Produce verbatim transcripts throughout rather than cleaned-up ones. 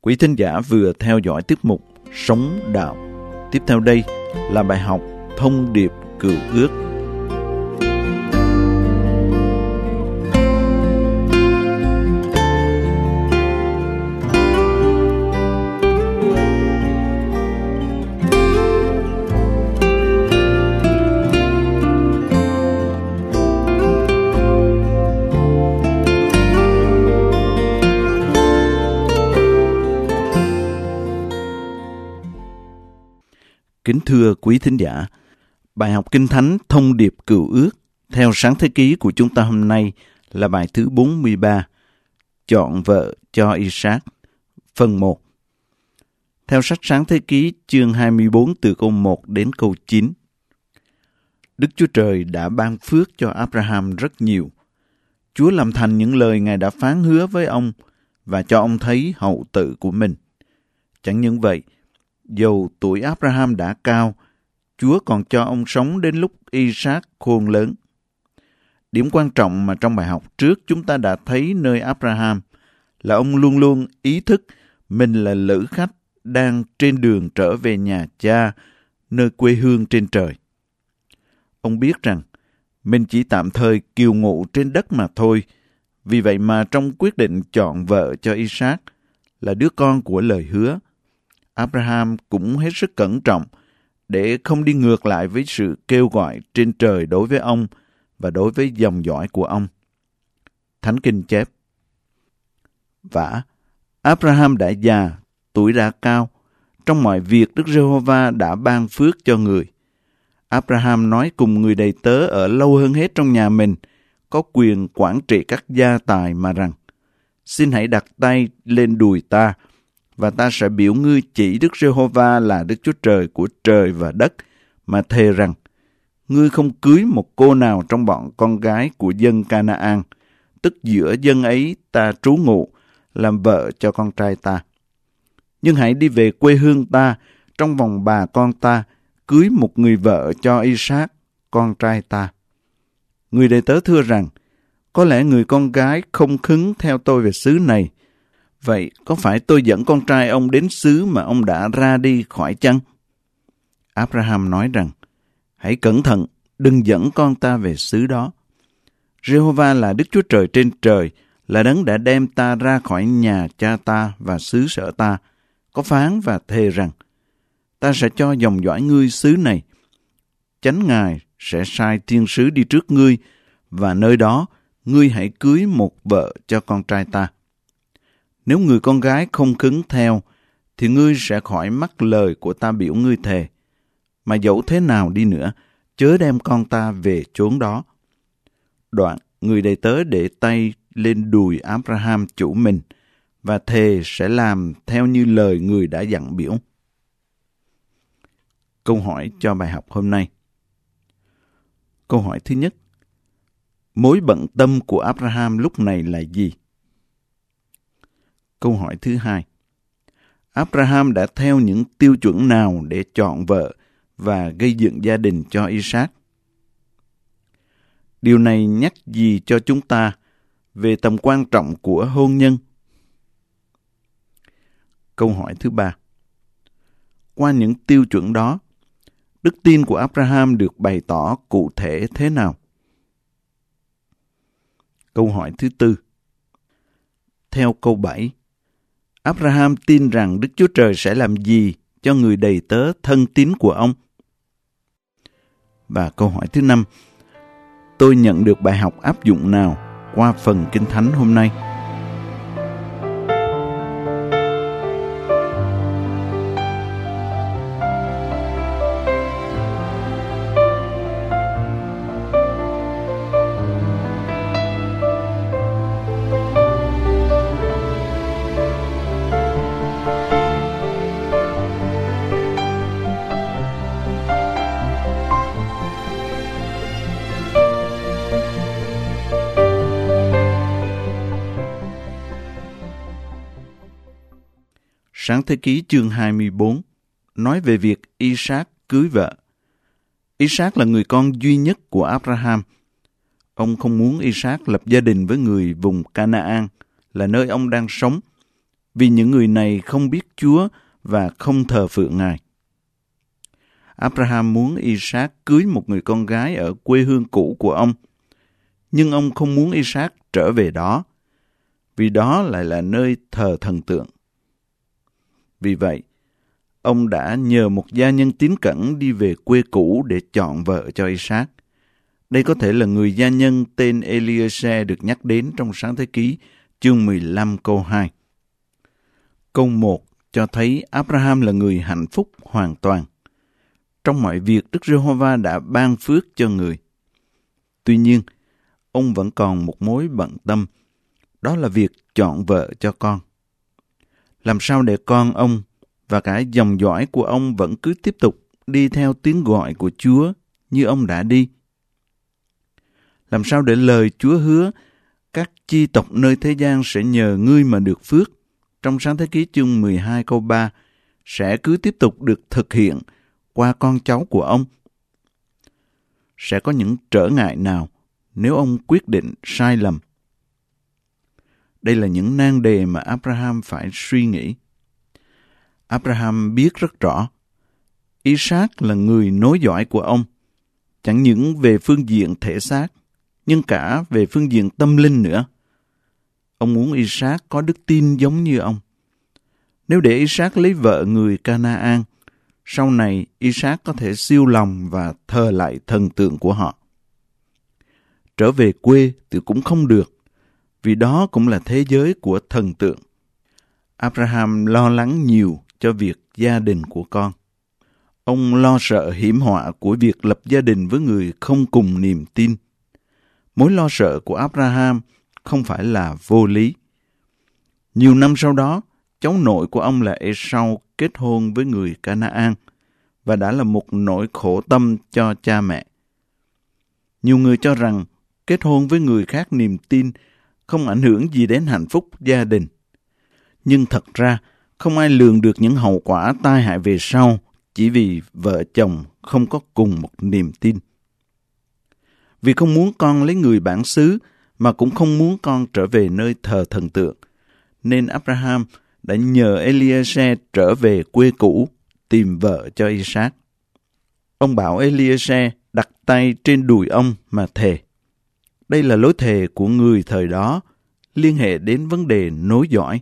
Quý thính giả vừa theo dõi tiết mục Sống Đạo. Tiếp theo đây là bài học Thông điệp Cựu Ước. Kính thưa quý thính giả, bài học Kinh Thánh Thông điệp Cựu Ước theo Sáng Thế Ký của chúng ta hôm nay là bài thứ bốn mươi ba, Chọn vợ cho Isaac, phần một. Theo sách Sáng Thế Ký chương hai mươi bốn từ câu một đến câu chín. Đức Chúa Trời đã ban phước cho Abraham rất nhiều. Chúa làm thành những lời Ngài đã phán hứa với ông và cho ông thấy hậu tự của mình. Chẳng những vậy, dầu tuổi Abraham đã cao, Chúa còn cho ông sống đến lúc Isaac khôn lớn. Điểm quan trọng mà trong bài học trước chúng ta đã thấy nơi Abraham là ông luôn luôn ý thức mình là lữ khách đang trên đường trở về nhà cha, nơi quê hương trên trời. Ông biết rằng mình chỉ tạm thời kiều ngụ trên đất mà thôi, vì vậy mà trong quyết định chọn vợ cho Isaac là đứa con của lời hứa, Abraham cũng hết sức cẩn trọng để không đi ngược lại với sự kêu gọi trên trời đối với ông và đối với dòng dõi của ông. Thánh Kinh chép: Vả, Abraham đã già, tuổi đã cao, trong mọi việc Đức Giê-hô-va đã ban phước cho người. Abraham nói cùng người đầy tớ ở lâu hơn hết trong nhà mình, có quyền quản trị các gia tài mà rằng: Xin hãy đặt tay lên đùi ta, và ta sẽ biểu ngươi chỉ Đức Giê-hô-va là Đức Chúa Trời của trời và đất, mà thề rằng, ngươi không cưới một cô nào trong bọn con gái của dân Ca-na-an, tức giữa dân ấy ta trú ngụ, làm vợ cho con trai ta. Nhưng hãy đi về quê hương ta, trong vòng bà con ta, cưới một người vợ cho Isaac, con trai ta. Người đầy tớ thưa rằng, có lẽ người con gái không khứng theo tôi về xứ này. Vậy có phải tôi dẫn con trai ông đến xứ mà ông đã ra đi khỏi chăng? Abraham nói rằng, hãy cẩn thận, đừng dẫn con ta về xứ đó. Giê-hô-va là Đức Chúa Trời trên trời, là đấng đã đem ta ra khỏi nhà cha ta và xứ sở ta, có phán và thề rằng, ta sẽ cho dòng dõi ngươi xứ này. Chánh Ngài sẽ sai thiên sứ đi trước ngươi, và nơi đó ngươi hãy cưới một vợ cho con trai ta. Nếu người con gái không khứng theo, thì ngươi sẽ khỏi mắc lời của ta biểu ngươi thề. Mà dẫu thế nào đi nữa, chớ đem con ta về chốn đó. Đoạn, người đầy tớ để tay lên đùi Abraham chủ mình, và thề sẽ làm theo như lời người đã dặn biểu. Câu hỏi cho bài học hôm nay. Câu hỏi thứ nhất: mối bận tâm của Abraham lúc này là gì? Câu hỏi thứ hai: Abraham đã theo những tiêu chuẩn nào để chọn vợ và gây dựng gia đình cho Isaac? Điều này nhắc gì cho chúng ta về tầm quan trọng của hôn nhân? Câu hỏi thứ ba: qua những tiêu chuẩn đó, đức tin của Abraham được bày tỏ cụ thể thế nào? Câu hỏi thứ tư: theo câu bảy, Abraham tin rằng Đức Chúa Trời sẽ làm gì cho người đầy tớ thân tín của ông? Và câu hỏi thứ năm: tôi nhận được bài học áp dụng nào qua phần Kinh Thánh hôm nay? Sáng Thế Ký chương hai mươi bốn nói về việc Isaac cưới vợ. Isaac là người con duy nhất của Abraham. Ông không muốn Isaac lập gia đình với người vùng Ca-na-an, là nơi ông đang sống, vì những người này không biết Chúa và không thờ phượng Ngài. Abraham muốn Isaac cưới một người con gái ở quê hương cũ của ông, nhưng ông không muốn Isaac trở về đó, vì đó lại là nơi thờ thần tượng. Vì vậy, ông đã nhờ một gia nhân tín cẩn đi về quê cũ để chọn vợ cho Isaac. Đây có thể là người gia nhân tên Eliezer được nhắc đến trong Sáng Thế Ký, chương mười lăm câu hai. Câu một cho thấy Abraham là người hạnh phúc hoàn toàn. Trong mọi việc, Đức Giê-hô-va đã ban phước cho người. Tuy nhiên, ông vẫn còn một mối bận tâm, đó là việc chọn vợ cho con. Làm sao để con ông và cả dòng dõi của ông vẫn cứ tiếp tục đi theo tiếng gọi của Chúa như ông đã đi? Làm sao để lời Chúa hứa các chi tộc nơi thế gian sẽ nhờ ngươi mà được phước, trong Sáng Thế Ký chương mười hai câu ba, sẽ cứ tiếp tục được thực hiện qua con cháu của ông? Sẽ có những trở ngại nào nếu ông quyết định sai lầm? Đây là những nan đề mà Abraham phải suy nghĩ. Abraham biết rất rõ, Isaac là người nối dõi của ông, chẳng những về phương diện thể xác, nhưng cả về phương diện tâm linh nữa. Ông muốn Isaac có đức tin giống như ông. Nếu để Isaac lấy vợ người Canaan, sau này Isaac có thể siêu lòng và thờ lại thần tượng của họ. Trở về quê thì cũng không được, vì đó cũng là thế giới của thần tượng. Abraham lo lắng nhiều cho việc gia đình của con. Ông lo sợ hiểm họa của việc lập gia đình với người không cùng niềm tin. Mối lo sợ của Abraham không phải là vô lý. Nhiều năm sau đó, cháu nội của ông là Esau kết hôn với người Canaan và đã là một nỗi khổ tâm cho cha mẹ. Nhiều người cho rằng kết hôn với người khác niềm tin không ảnh hưởng gì đến hạnh phúc gia đình. Nhưng thật ra, không ai lường được những hậu quả tai hại về sau chỉ vì vợ chồng không có cùng một niềm tin. Vì không muốn con lấy người bản xứ mà cũng không muốn con trở về nơi thờ thần tượng, nên Abraham đã nhờ Eliezer trở về quê cũ tìm vợ cho Isaac. Ông bảo Eliezer đặt tay trên đùi ông mà thề. Đây là lối thề của người thời đó, liên hệ đến vấn đề nối dõi.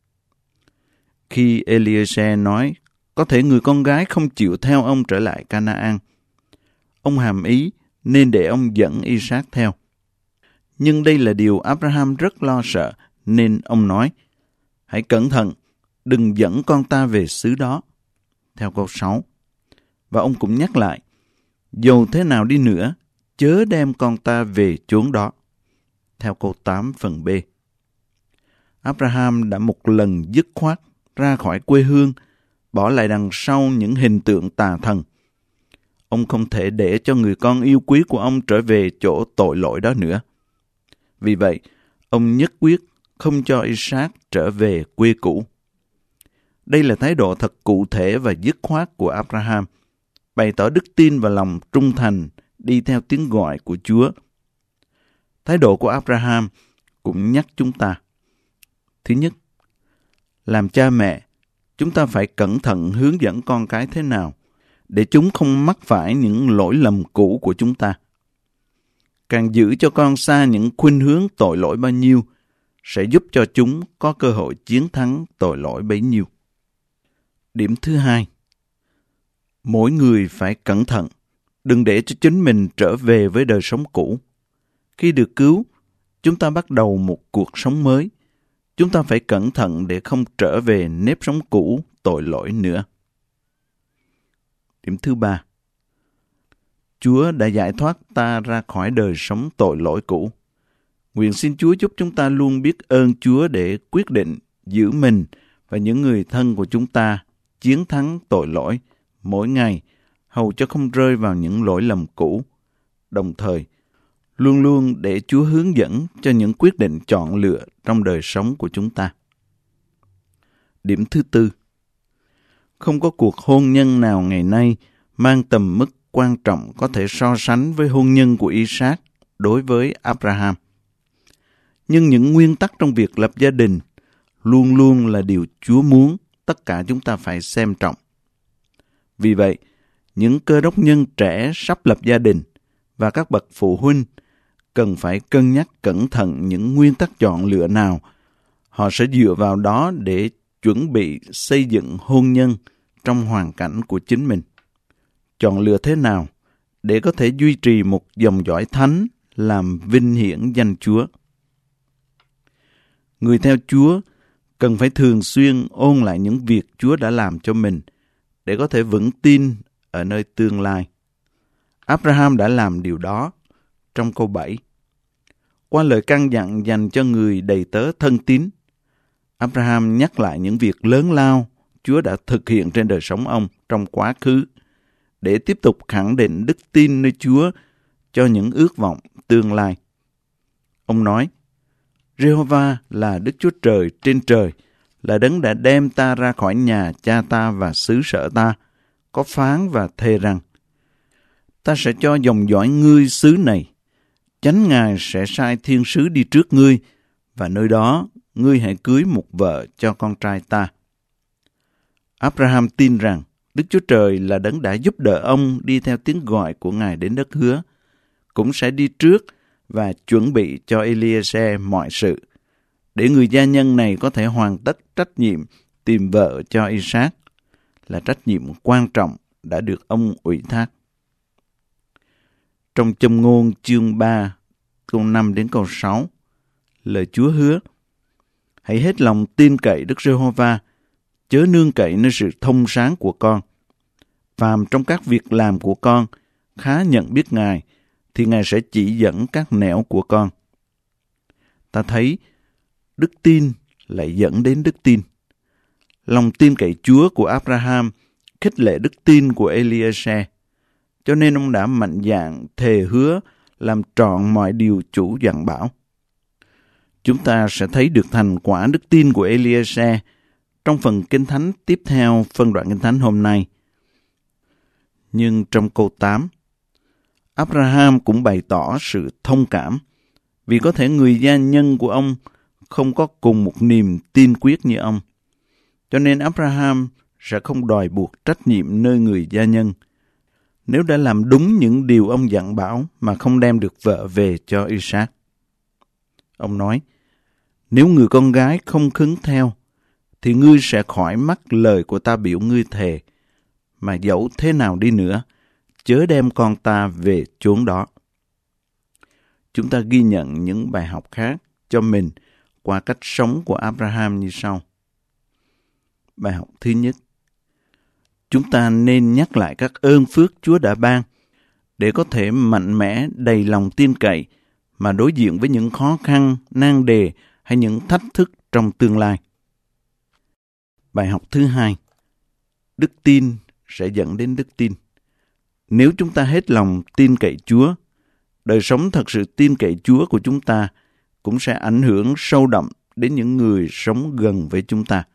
Khi Eliezer nói có thể người con gái không chịu theo ông trở lại Canaan, ông hàm ý nên để ông dẫn Isaac theo. Nhưng đây là điều Abraham rất lo sợ, nên ông nói, hãy cẩn thận, đừng dẫn con ta về xứ đó. Theo câu sáu. Và ông cũng nhắc lại, dầu thế nào đi nữa, chớ đem con ta về chốn đó. Theo câu tám phần B. Abraham đã một lần dứt khoát ra khỏi quê hương, bỏ lại đằng sau những hình tượng tà thần. Ông không thể để cho người con yêu quý của ông trở về chỗ tội lỗi đó nữa. Vì vậy, ông nhất quyết không cho Isaac trở về quê cũ. Đây là thái độ thật cụ thể và dứt khoát của Abraham, bày tỏ đức tin và lòng trung thành đi theo tiếng gọi của Chúa. Thái độ của Abraham cũng nhắc chúng ta. Thứ nhất, làm cha mẹ, chúng ta phải cẩn thận hướng dẫn con cái thế nào để chúng không mắc phải những lỗi lầm cũ của chúng ta. Càng giữ cho con xa những khuynh hướng tội lỗi bao nhiêu, sẽ giúp cho chúng có cơ hội chiến thắng tội lỗi bấy nhiêu. Điểm thứ hai, mỗi người phải cẩn thận, đừng để cho chính mình trở về với đời sống cũ. Khi được cứu, chúng ta bắt đầu một cuộc sống mới. Chúng ta phải cẩn thận để không trở về nếp sống cũ tội lỗi nữa. Điểm thứ ba, Chúa đã giải thoát ta ra khỏi đời sống tội lỗi cũ. Nguyện xin Chúa giúp chúng ta luôn biết ơn Chúa để quyết định giữ mình và những người thân của chúng ta chiến thắng tội lỗi mỗi ngày, hầu cho không rơi vào những lỗi lầm cũ. Đồng thời, luôn luôn để Chúa hướng dẫn cho những quyết định chọn lựa trong đời sống của chúng ta. Điểm thứ tư, không có cuộc hôn nhân nào ngày nay mang tầm mức quan trọng có thể so sánh với hôn nhân của Isaac đối với Abraham. Nhưng những nguyên tắc trong việc lập gia đình luôn luôn là điều Chúa muốn tất cả chúng ta phải xem trọng. Vì vậy, những cơ đốc nhân trẻ sắp lập gia đình và các bậc phụ huynh cần phải cân nhắc cẩn thận những nguyên tắc chọn lựa nào họ sẽ dựa vào đó để chuẩn bị xây dựng hôn nhân trong hoàn cảnh của chính mình. Chọn lựa thế nào để có thể duy trì một dòng dõi thánh làm vinh hiển danh Chúa. Người theo Chúa cần phải thường xuyên ôn lại những việc Chúa đã làm cho mình để có thể vững tin ở nơi tương lai. Abraham đã làm điều đó trong câu bảy. Qua lời căn dặn dành cho người đầy tớ thân tín, Abraham nhắc lại những việc lớn lao Chúa đã thực hiện trên đời sống ông trong quá khứ để tiếp tục khẳng định đức tin nơi Chúa cho những ước vọng tương lai. Ông nói, Giê-hô-va là Đức Chúa Trời trên trời, là Đấng đã đem ta ra khỏi nhà cha ta và xứ sở ta, có phán và thề rằng, ta sẽ cho dòng dõi ngươi xứ này, chánh Ngài sẽ sai thiên sứ đi trước ngươi, và nơi đó ngươi hãy cưới một vợ cho con trai ta. Abraham tin rằng Đức Chúa Trời là Đấng đã giúp đỡ ông đi theo tiếng gọi của Ngài đến đất hứa, cũng sẽ đi trước và chuẩn bị cho Eliezer mọi sự, để người gia nhân này có thể hoàn tất trách nhiệm tìm vợ cho Isaac, là trách nhiệm quan trọng đã được ông ủy thác. Trong Châm ngôn chương ba, câu năm đến câu sáu, lời Chúa hứa, hãy hết lòng tin cậy Đức Giê-hô-va, chớ nương cậy nơi sự thông sáng của con. Phàm trong các việc làm của con, khá nhận biết Ngài, thì Ngài sẽ chỉ dẫn các nẻo của con. Ta thấy đức tin lại dẫn đến đức tin. Lòng tin cậy Chúa của Abraham khích lệ đức tin của Eliezer, cho nên ông đã mạnh dạn thề hứa làm trọn mọi điều chủ dặn bảo. Chúng ta sẽ thấy được thành quả đức tin của Eliezer trong phần Kinh Thánh tiếp theo phân đoạn Kinh Thánh hôm nay. Nhưng trong câu tám, Abraham cũng bày tỏ sự thông cảm vì có thể người gia nhân của ông không có cùng một niềm tin quyết như ông. Cho nên Abraham sẽ không đòi buộc trách nhiệm nơi người gia nhân nếu đã làm đúng những điều ông dặn bảo mà không đem được vợ về cho Isaac. Ông nói, nếu người con gái không khứng theo, thì ngươi sẽ khỏi mắc lời của ta biểu ngươi thề, mà dẫu thế nào đi nữa, chớ đem con ta về chốn đó. Chúng ta ghi nhận những bài học khác cho mình qua cách sống của Abraham như sau. Bài học thứ nhất, chúng ta nên nhắc lại các ơn phước Chúa đã ban để có thể mạnh mẽ, đầy lòng tin cậy mà đối diện với những khó khăn, nan đề hay những thách thức trong tương lai. Bài học thứ hai, đức tin sẽ dẫn đến đức tin. Nếu chúng ta hết lòng tin cậy Chúa, đời sống thật sự tin cậy Chúa của chúng ta cũng sẽ ảnh hưởng sâu đậm đến những người sống gần với chúng ta.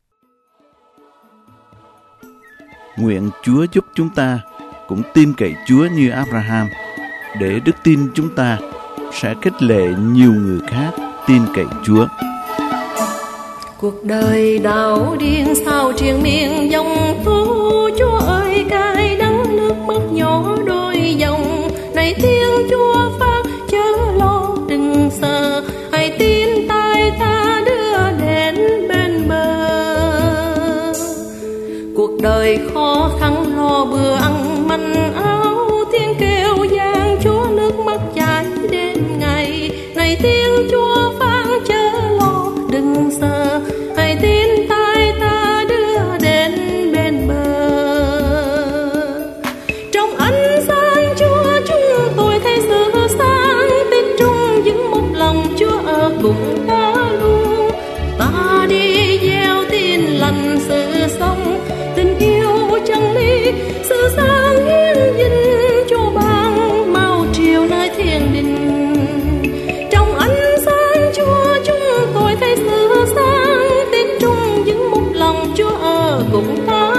Nguyện Chúa giúp chúng ta cũng tin cậy Chúa như Abraham, để đức tin chúng ta sẽ khích lệ nhiều người khác tin cậy Chúa. Cuộc đời đảo điên sao triền miên dòng phố, Chúa ơi cay đắng nước mắt nhỏ đôi dòng. Này tiếng Chúa phát chớ lo đừng sợ, hãy tin tay ta đưa đến bên bờ. Cuộc đời khó khăn lo bữa ăn manh áo, tiếng kêu gian Chúa nước mắt chảy đến ngày. Này tiếng Chúa phát chớ lo đừng sợ, hãy tin tay ta đưa đến bên bờ. Trong ánh sáng Chúa chúng tôi thấy sự sáng, tin trung vững một lòng Chúa ở cùng ta luôn. Ta đi gieo tin lành sự sống, tình yêu chân lý, sự sáng hiến dinh cho ban mau chiều nơi thiên đình. Trong ánh sáng Chúa chúng tôi thấy sự sáng, tin trung vững một lòng Chúa ở cùng ta